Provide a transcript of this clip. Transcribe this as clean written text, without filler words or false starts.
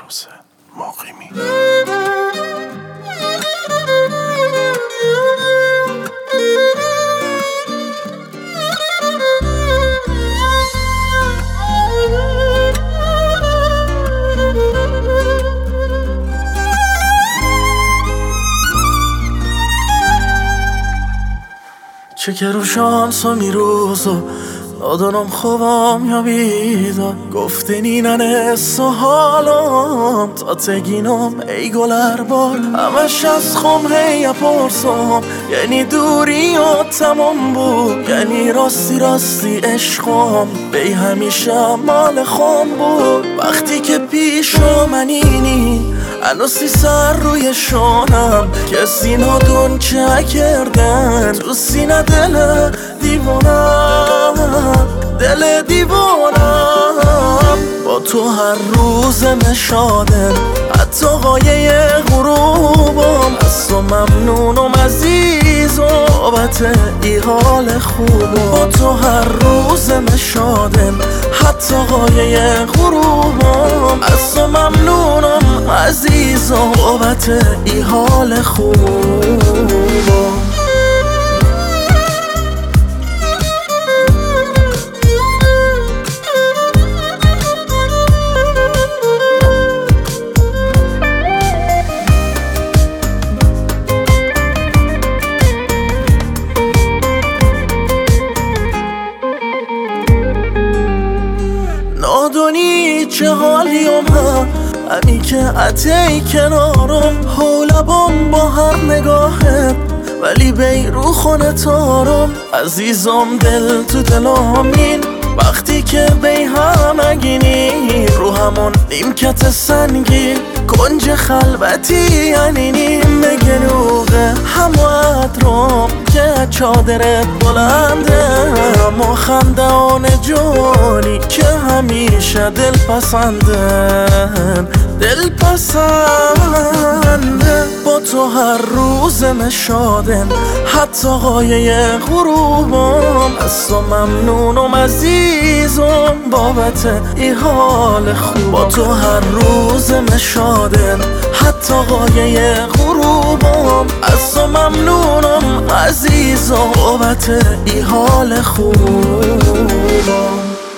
حسین مقیمی. چه که رو شانس و میروز و ندانم خوابم یا بیدار گفتنی ننس و حالم تا تگینم ای گلر بار همش از خم هی پرسم یعنی دوری و تمام بود یعنی راستی راستی عشقم بی همیشه مال خم بود وقتی که پیش منینی هنوزی سر روی شانم که سینا دون چه کردن تو سینه دل دیوانم دل دیوانم با تو هر روز مشادم حتی قایه غروبم از تو ممنونم عزیز و بابت ای حال خوبم با تو هر روز مشادم حتی قایه غروبم از تو ممنونم عزیز و بابت ای حال خوبم نادونی چه حالیم همی که عطی کنارم حولبام با هر نگاهت ولی بیرو خونه تارم عزیزم دل تو دلامین وقتی که بی همگینی رو همون نیمکت سنگی کنج خلوتی یعنی نیم گنوغه هموت روم که چادرت بلنده اما خندان جانی که همیشه دل پسنده با تو هر روز مشادم حتی قایه غروبم از تو ممنونم عزیزم بابت ای حال خوب با تو هر روز مشادم حتی قایه غروبم از تو ممنونم عزیزم بابت ای حال خوبم